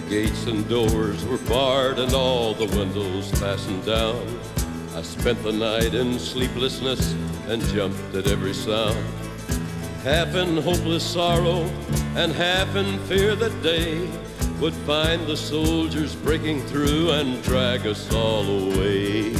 The gates and doors were barred and all the windows fastened down. I spent the night in sleeplessness and jumped at every sound. Half in hopeless sorrow and half in fear that day would find the soldiers breaking through and drag us all away.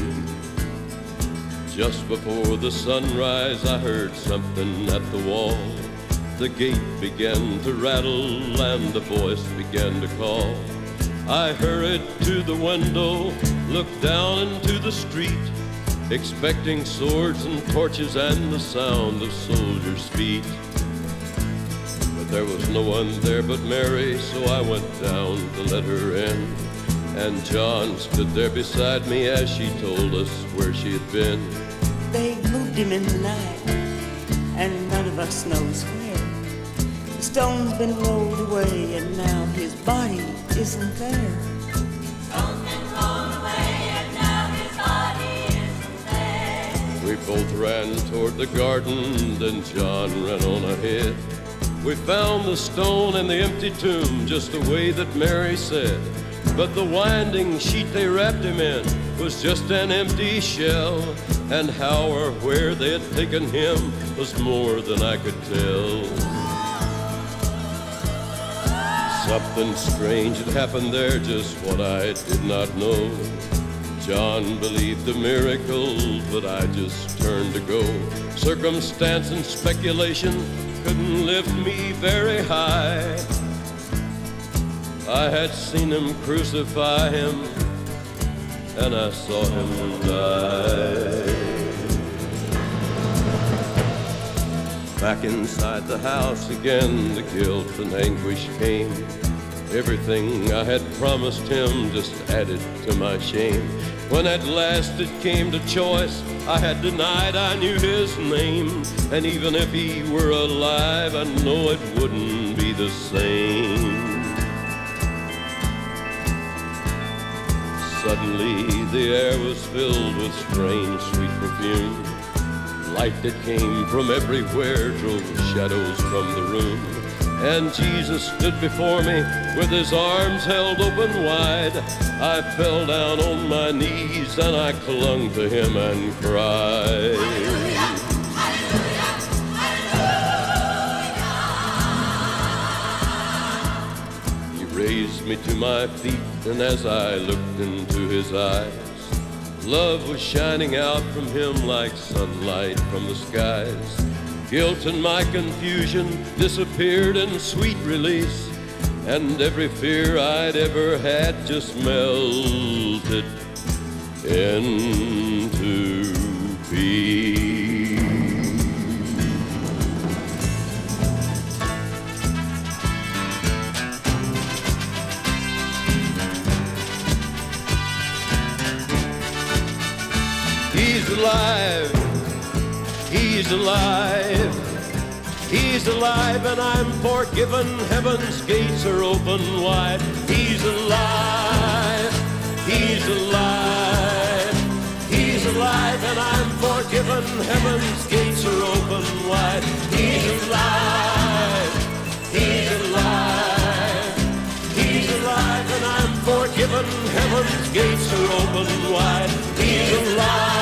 Just before the sunrise I heard something at the wall. The gate began to rattle and a voice began to call. I hurried to the window, looked down into the street, expecting swords and torches and the sound of soldiers' feet. But there was no one there but Mary, so I went down to let her in. And John stood there beside me as she told us where she had been. They moved him in the night, and none of us knows where. The stone's been rolled away, and now his body isn't there. Stone's been rolled away, and now his body isn't there. We both ran toward the garden, then John ran on ahead. We found the stone and the empty tomb just the way that Mary said. But the winding sheet they wrapped him in was just an empty shell, and how or where they had taken him was more than I could tell. Something strange had happened there, just what I did not know. John believed the miracle, but I just turned to go. Circumstance and speculation couldn't lift me very high. I had seen him crucify him, and I saw him die. Back inside the house again, the guilt and anguish came. Everything I had promised him just added to my shame. When at last it came to choice, I had denied I knew his name. And even if he were alive, I know it wouldn't be the same. Suddenly the air was filled with strange sweet perfume. Light that came from everywhere drove shadows from the room. And Jesus stood before me with his arms held open wide. I fell down on my knees and I clung to him and cried. He raised me to my feet, and as I looked into his eyes, love was shining out from him like sunlight from the skies. Guilt and my confusion disappeared in sweet release, and every fear I'd ever had just melted into peace. He's alive. He's alive, he's alive, and I'm forgiven. Heaven's gates are open wide. He's alive, he's alive, he's alive, and I'm forgiven. Heaven's gates are open wide. He's alive, he's alive, he's alive, and I'm forgiven. Heaven's gates are open wide. He's alive.